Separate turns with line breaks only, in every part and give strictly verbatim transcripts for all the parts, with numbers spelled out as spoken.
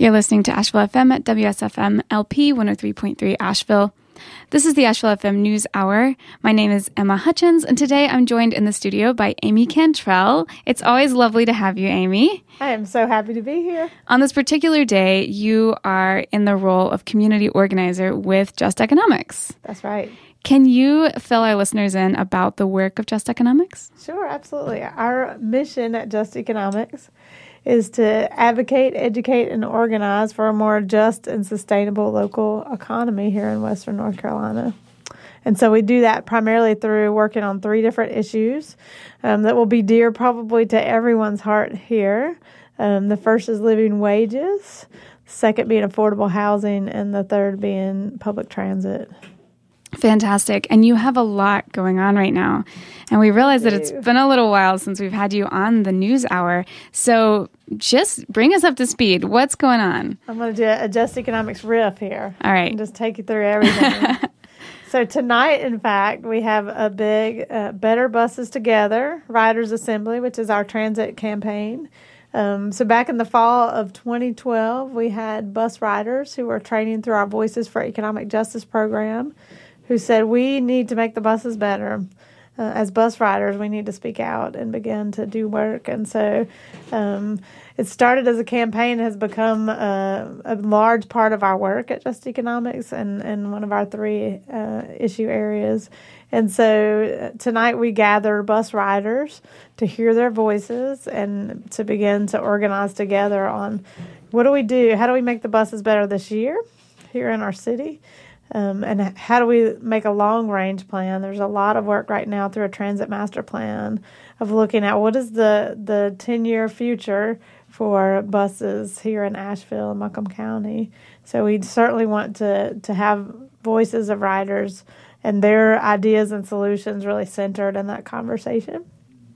You're listening to Asheville F M at W S F M L P one oh three point three Asheville. This is the Asheville F M News Hour. My name is Emma Hutchins, and today I'm joined in the studio by Amy Cantrell. It's always lovely to have you, Amy.
I am so happy to be here.
On this particular day, you are in the role of community organizer with Just Economics.
That's right.
Can you fill our listeners in about the work of Just Economics?
Sure, absolutely. Our mission at Just Economics is to advocate, educate, and organize for a more just and sustainable local economy here in Western North Carolina. And so we do that primarily through working on three different issues um, that will be dear probably to everyone's heart here. Um, the first is living wages, the second being affordable housing, and the third being public transit.
Fantastic. And you have a lot going on right now. And we realize that it's been a little while since we've had you on the News Hour. So just bring us up to speed. What's going on?
I'm going to do a Just Economics riff here.
All right.
And just take you through everything. So tonight, in fact, we have a big uh, Better Buses Together Riders Assembly, which is our transit campaign. Um, so back in the fall of twenty twelve, we had bus riders who were training through our Voices for Economic Justice program, who said we need to make the buses better. Uh, as bus riders, we need to speak out and begin to do work. And so um, it started as a campaign, has become a, a large part of our work at Just Economics and, and one of our three uh, issue areas. And so tonight we gather bus riders to hear their voices and to begin to organize together on what do we do? How do we make the buses better this year here in our city? Um, and how do we make a long-range plan? There's a lot of work right now through a transit master plan of looking at what is the the ten-year future for buses here in Asheville and Macomb County. So we certainly want to, to have voices of riders and their ideas and solutions really centered in that conversation.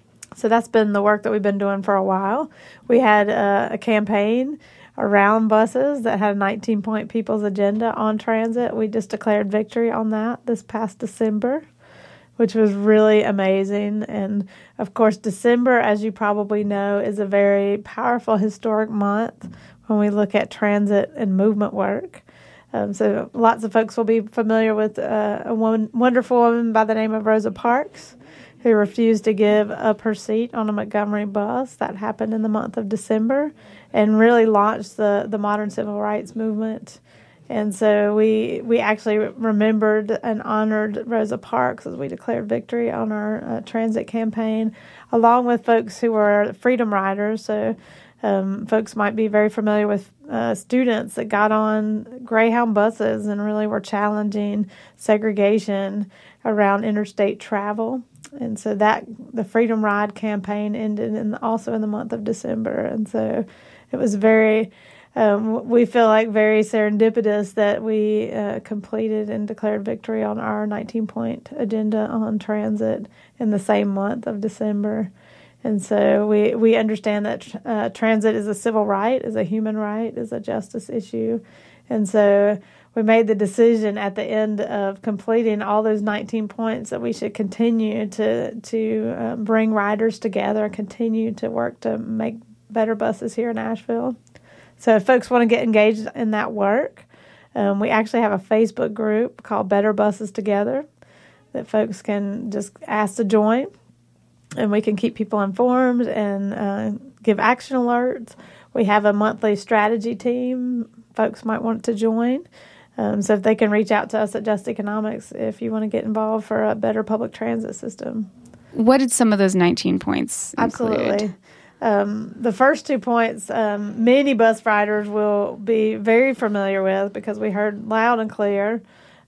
So that's been the work that we've been doing for a while. We had a, a campaign around buses that had a nineteen-point People's Agenda on transit. We just declared victory on that this past December, which was really amazing. And, of course, December, as you probably know, is a very powerful historic month when we look at transit and movement work. Um, so lots of folks will be familiar with uh, a woman, wonderful woman by the name of Rosa Parks, who refused to give up her seat on a Montgomery bus. That happened in the month of December and really launched the, the modern civil rights movement. And so we we actually remembered and honored Rosa Parks as we declared victory on our uh, transit campaign, along with folks who were freedom riders. So um, folks might be very familiar with uh, students that got on Greyhound buses and really were challenging segregation around interstate travel. And so that the Freedom Ride campaign ended in, also in the month of December. And so it was very, um, we feel like very serendipitous that we uh, completed and declared victory on our nineteen-point agenda on transit in the same month of December. And so we, we understand that uh, transit is a civil right, is a human right, is a justice issue. And so we made the decision at the end of completing all those nineteen points that we should continue to to uh, bring riders together, continue to work to make better buses here in Asheville. So if folks want to get engaged in that work, um, we actually have a Facebook group called Better Buses Together that folks can just ask to join, and we can keep people informed and uh, give action alerts. We have a monthly strategy team folks might want to join. Um, so if they can reach out to us at Just Economics if you want to get involved for a better public transit system.
What did some of those nineteen points include?
Absolutely. Um, the first two points, um, many bus riders will be very familiar with because we heard loud and clear,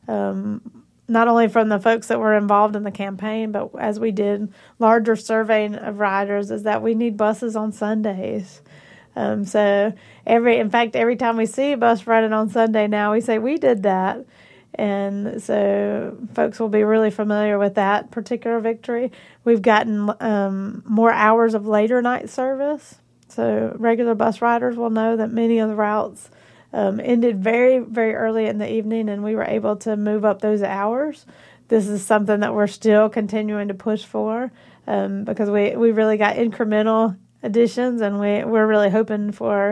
um, not only from the folks that were involved in the campaign, but as we did larger surveying of riders, is that we need buses on Sundays. Um, so every, in fact, every time we see a bus running on Sunday now, we say we did that. And so folks will be really familiar with that particular victory. We've gotten um, more hours of later night service. So regular bus riders will know that many of the routes um, ended very, very early in the evening, and we were able to move up those hours. This is something that we're still continuing to push for um, because we, we really got incremental additions, and we, we're really hoping for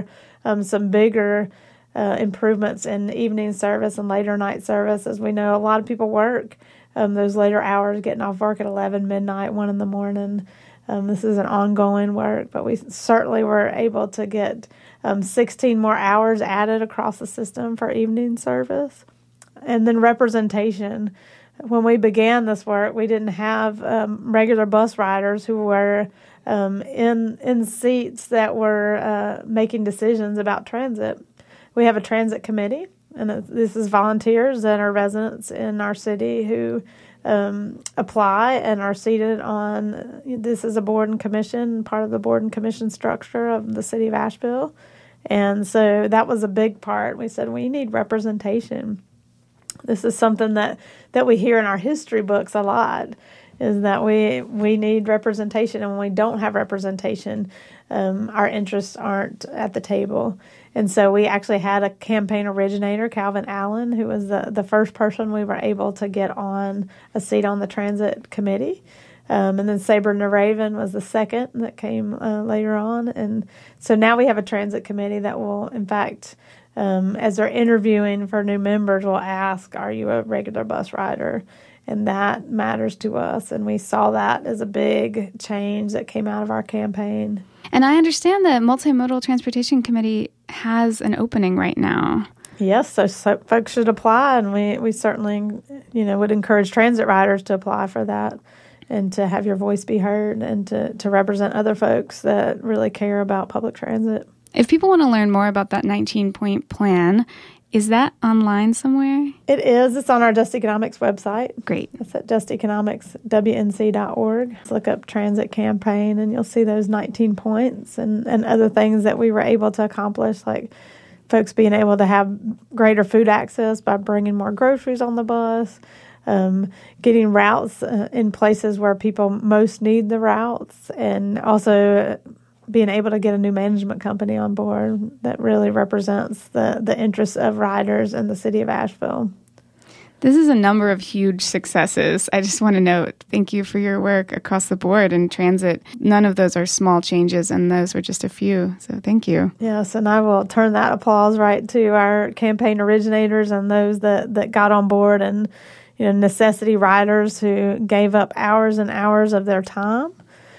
um, some bigger uh, improvements in evening service and later night service. As we know, a lot of people work um, those later hours, getting off work at eleven, midnight, one in the morning. Um, this is an ongoing work, but we certainly were able to get um, sixteen more hours added across the system for evening service. And then representation. When we began this work, we didn't have um, regular bus riders who were um, in in seats that were uh, making decisions about transit. We have a transit committee, and this is volunteers that are residents in our city who um, apply and are seated on. This is a board and commission, part of the board and commission structure of the city of Asheville. And so that was a big part. We said we need representation. This is something that, that we hear in our history books a lot, is that we we need representation, and when we don't have representation, um, our interests aren't at the table. And so we actually had a campaign originator, Calvin Allen, who was the, the first person we were able to get on a seat on the transit committee. Um, and then Saber Naraven was the second that came uh, later on. And so now we have a transit committee that will, in fact, Um, as they're interviewing for new members, we'll ask, are you a regular bus rider? And that matters to us. And we saw that as a big change that came out of our campaign.
And I understand the Multimodal Transportation Committee has an opening right now.
Yes, so, so folks should apply, and we, we certainly, you know, would encourage transit riders to apply for that and to have your voice be heard and to, to represent other folks that really care about public transit.
If people want to learn more about that nineteen-point plan, is that online somewhere?
It is. It's on our Just Economics website.
Great.
It's at just economics w n c dot org. Look up Transit Campaign, and you'll see those nineteen points and, and other things that we were able to accomplish, like folks being able to have greater food access by bringing more groceries on the bus, um, getting routes uh, in places where people most need the routes, and also being able to get a new management company on board that really represents the, the interests of riders in the city of Asheville.
This is a number of huge successes. I just want to note, thank you for your work across the board in transit. None of those are small changes, and those were just a few. So thank you.
Yes, and I will turn that applause right to our campaign originators and those that, that got on board, and you know, necessity riders who gave up hours and hours of their time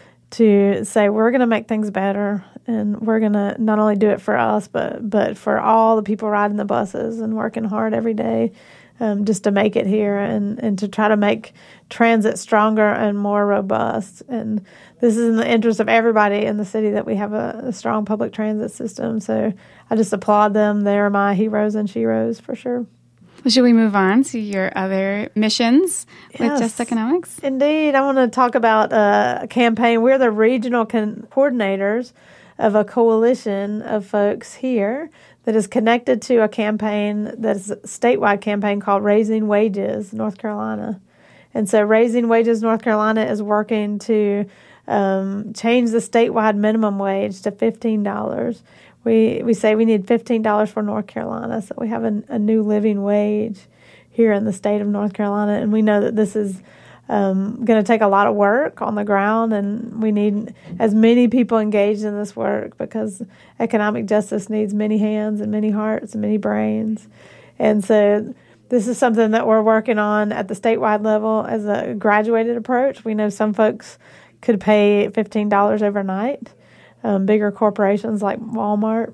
to say, we're going to make things better, and we're going to not only do it for us, but but for all the people riding the buses and working hard every day um, just to make it here and, and to try to make transit stronger and more robust. And this is in the interest of everybody in the city that we have a, a strong public transit system. So I just applaud them. They're my heroes and sheroes for sure.
Well, should we move on to your other missions with
Yes,
Just Economics?
Indeed. I want to talk about uh, a campaign. We're the regional con- coordinators of a coalition of folks here that is connected to a campaign that is a statewide campaign called Raising Wages North Carolina. And so Raising Wages North Carolina is working to um, change the statewide minimum wage to fifteen dollars. We we say we need fifteen dollars for North Carolina, so we have a, a new living wage here in the state of North Carolina, and we know that this is um, going to take a lot of work on the ground, and we need as many people engaged in this work because economic justice needs many hands and many hearts and many brains. And so this is something that we're working on at the statewide level as a graduated approach. We know some folks could pay fifteen dollars overnight. Um, bigger corporations like Walmart,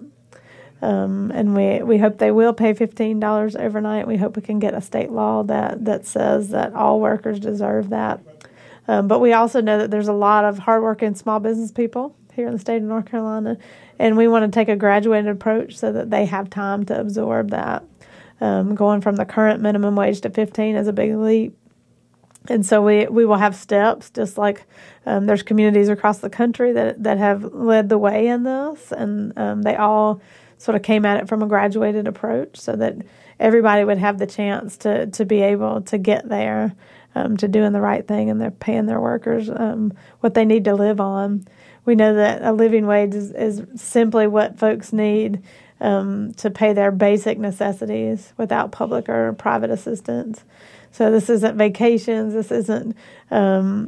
um, and we, we hope they will pay fifteen dollars overnight. We hope we can get a state law that, that says that all workers deserve that. Um, but we also know that there's a lot of hardworking small business people here in the state of North Carolina, and we want to take a graduated approach so that they have time to absorb that. Um, going from the current minimum wage to fifteen is a big leap. And so we, we will have steps, just like um, there's communities across the country that, that have led the way in this, and um, they all sort of came at it from a graduated approach so that everybody would have the chance to, to be able to get there, um, to doing the right thing, and they're paying their workers um, what they need to live on. We know that a living wage is, is simply what folks need um, to pay their basic necessities without public or private assistance. So this isn't vacations. This isn't um,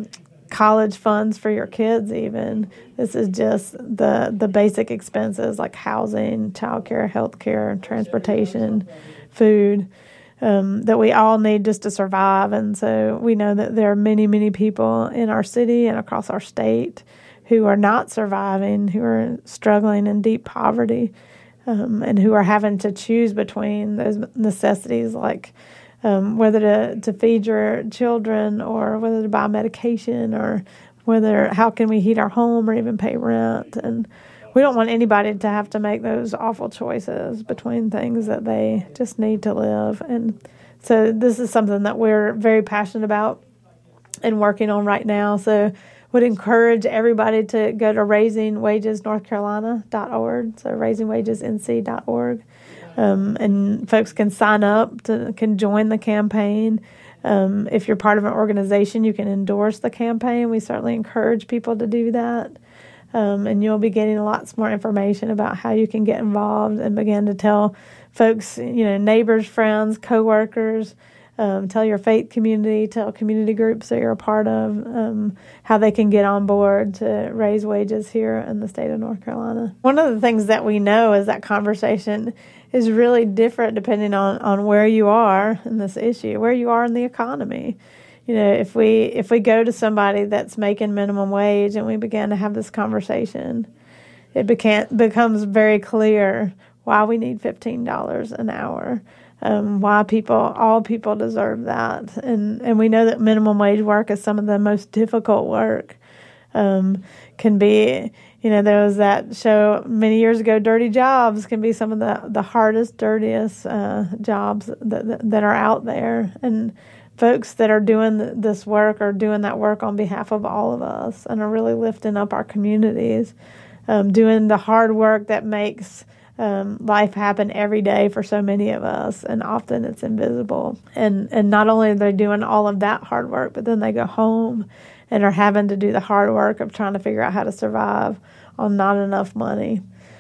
college funds for your kids even. This is just the, the basic expenses like housing, childcare, healthcare, transportation, food, um, that we all need just to survive. And so we know that there are many, many people in our city and across our state who are not surviving, who are struggling in deep poverty, um, and who are having to choose between those necessities like um, whether to, to feed your children or whether to buy medication or whether how can we heat our home or even pay rent. And we don't want anybody to have to make those awful choices between things that they just need to live. And so this is something that we're very passionate about and working on right now. So would encourage everybody to go to raising wages north carolina dot org, so raising wages n c dot org. Um, and folks can sign up, to can join the campaign. Um, if you're part of an organization, you can endorse the campaign. We certainly encourage people to do that. Um, and you'll be getting lots more information about how you can get involved and begin to tell folks, you know, neighbors, friends, coworkers, um, tell your faith community, tell community groups that you're a part of, um, how they can get on board to raise wages here in the state of North Carolina. One of the things that we know is that conversation is really different depending on, on where you are in this issue, where you are in the economy. You know, if we if we go to somebody that's making minimum wage and we begin to have this conversation, it becan, becomes very clear why we need fifteen dollars an hour, um, why people, all people deserve that. And, and we know that minimum wage work is some of the most difficult work. Um, can be, you know, there was that show many years ago, Dirty Jobs, can be some of the, the hardest, dirtiest uh, jobs that, that that are out there. And folks that are doing this work are doing that work on behalf of all of us and are really lifting up our communities, um, doing the hard work that makes um, life happen every day for so many of us, and often it's invisible. And, and not only are they doing all of that hard work, but then they go home and are having to do the hard work of trying to figure out how to survive on not enough money.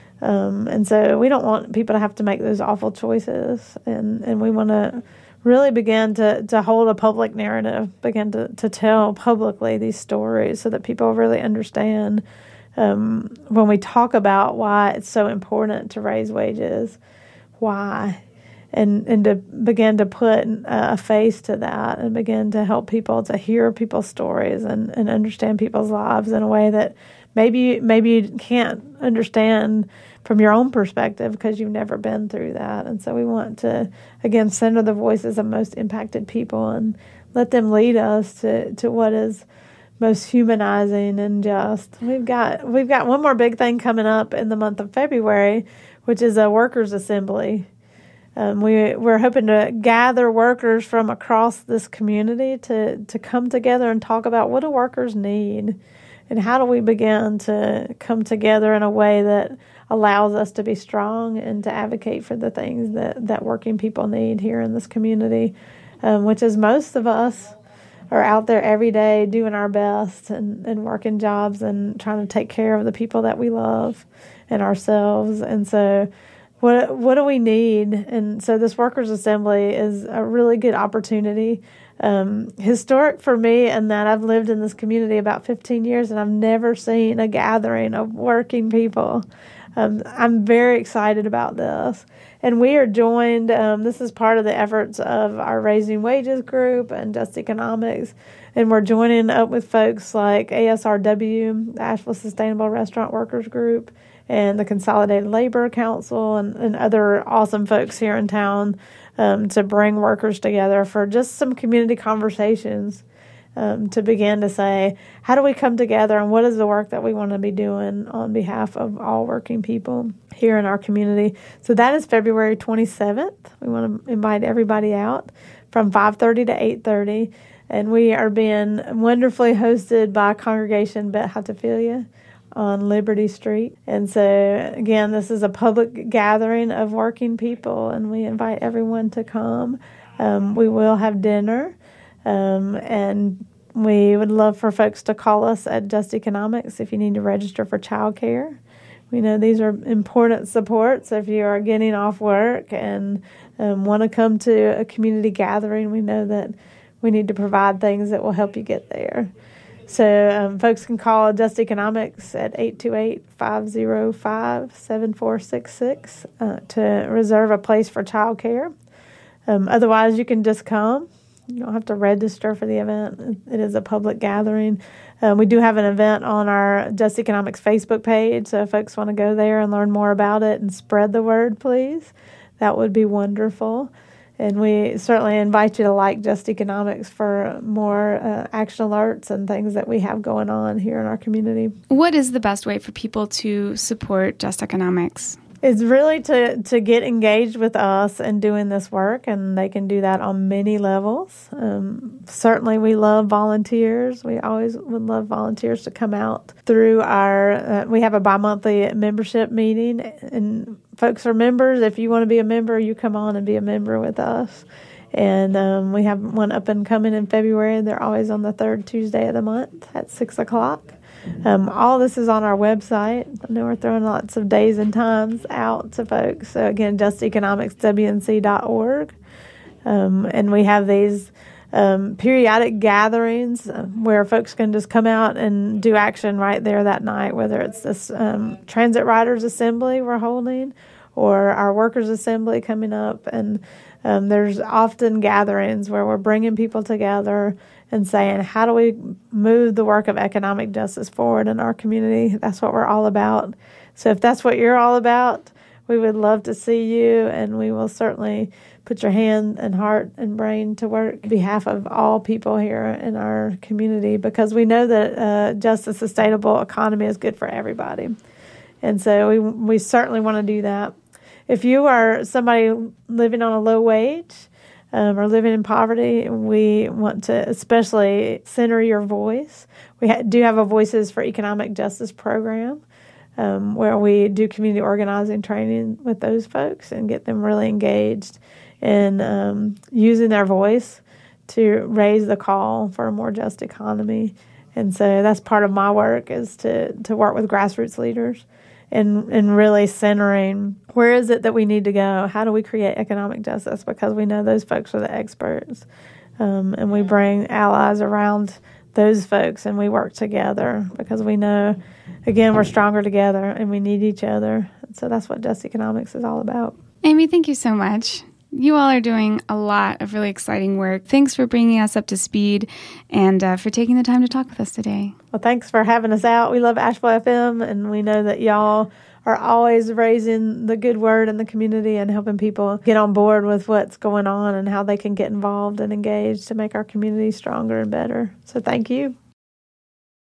Um, and so we don't want people to have to make those awful choices, and, and we want to really begin to, to hold a public narrative, begin to, to tell publicly these stories so that people really understand um, when we talk about why it's so important to raise wages, why, and, and to begin to put a face to that and begin to help people to hear people's stories and, and understand people's lives in a way that maybe maybe you can't understand from your own perspective because you've never been through that. And so we want to, again, center the voices of most impacted people and let them lead us to, to what is most humanizing and just. We've got we've got one more big thing coming up in the month of February, which is a workers' assembly. Um, we, we're hoping to gather workers from across this community to, to come together and talk about what do workers need and how do we begin to come together in a way that allows us to be strong and to advocate for the things that, that working people need here in this community, um, which is most of us are out there every day doing our best and, and working jobs and trying to take care of the people that we love and ourselves. And so what what do we need? And so this workers' assembly is a really good opportunity. Um, historic for me in that I've lived in this community about fifteen years and I've never seen a gathering of working people. Um, I'm very excited about this. And we are joined, um, this is part of the efforts of our Raising Wages group and Just Economics. And we're joining up with folks like A S R W, the Asheville Sustainable Restaurant Workers Group, and the Consolidated Labor Council, and, and other awesome folks here in town um, to bring workers together for just some community conversations. Um, to begin to say, how do we come together and what is the work that we want to be doing on behalf of all working people here in our community? So that is February twenty-seventh. We want to invite everybody out from five thirty to eight thirty. And we are being wonderfully hosted by Congregation Bet Hatophilia on Liberty Street. And so, again, this is a public gathering of working people, and we invite everyone to come. Um, we will have dinner. Um, and we would love for folks to call us at Just Economics if you need to register for childcare. We know these are important supports. If you are getting off work and um, want to come to a community gathering, we know that we need to provide things that will help you get there. So um, folks can call Just Economics at eight two eight, five oh five, seven four six six uh, to reserve a place for childcare. Um, otherwise, you can just come. You don't have to register for the event. It is a public gathering. Uh, we do have an event on our Just Economics Facebook page, so if folks want to go there and learn more about it and spread the word, please, that would be wonderful. And we certainly invite you to like Just Economics for more uh, action alerts and things that we have going on here in our community.
What is the best way for people to support Just Economics?
It's really to, to get engaged with us and doing this work, and they can do that on many levels. Um, certainly, we love volunteers. We always would love volunteers to come out through our, uh, we have a bi-monthly membership meeting, and folks are members. If you want to be a member, you come on and be a member with us. And um, we have one up and coming in February. They're always on the third Tuesday of the month at six o'clock. Um, all this is on our website. I know we're throwing lots of days and times out to folks. So again, just economics w n c dot org. Um, and we have these um, periodic gatherings uh, where folks can just come out and do action right there that night, whether it's this um, Transit Riders Assembly we're holding or our Workers Assembly coming up. And um, there's often gatherings where we're bringing people together and saying, how do we move the work of economic justice forward in our community? That's what we're all about. So if that's what you're all about, we would love to see you, and we will certainly put your hand and heart and brain to work on behalf of all people here in our community, because we know that uh, just a sustainable economy is good for everybody. And so we we certainly want to do that. If you are somebody living on a low wage, Um, or living in poverty, we want to especially center your voice. We ha- do have a Voices for Economic Justice program um, where we do community organizing training with those folks and get them really engaged in um, using their voice to raise the call for a more just economy. And so that's part of my work, is to, to work with grassroots leaders and and really centering, where is it that we need to go? How do we create economic justice? Because we know those folks are the experts. Um, and we bring allies around those folks, and we work together because we know, again, we're stronger together and we need each other. So that's what Just Economics is all about.
Amy, thank you so much. You all are doing a lot of really exciting work. Thanks for bringing us up to speed and uh, for taking the time to talk with us today.
Well, thanks for having us out. We love Asheville F M, and we know that y'all are always raising the good word in the community and helping people get on board with what's going on and how they can get involved and engaged to make our community stronger and better. So thank you.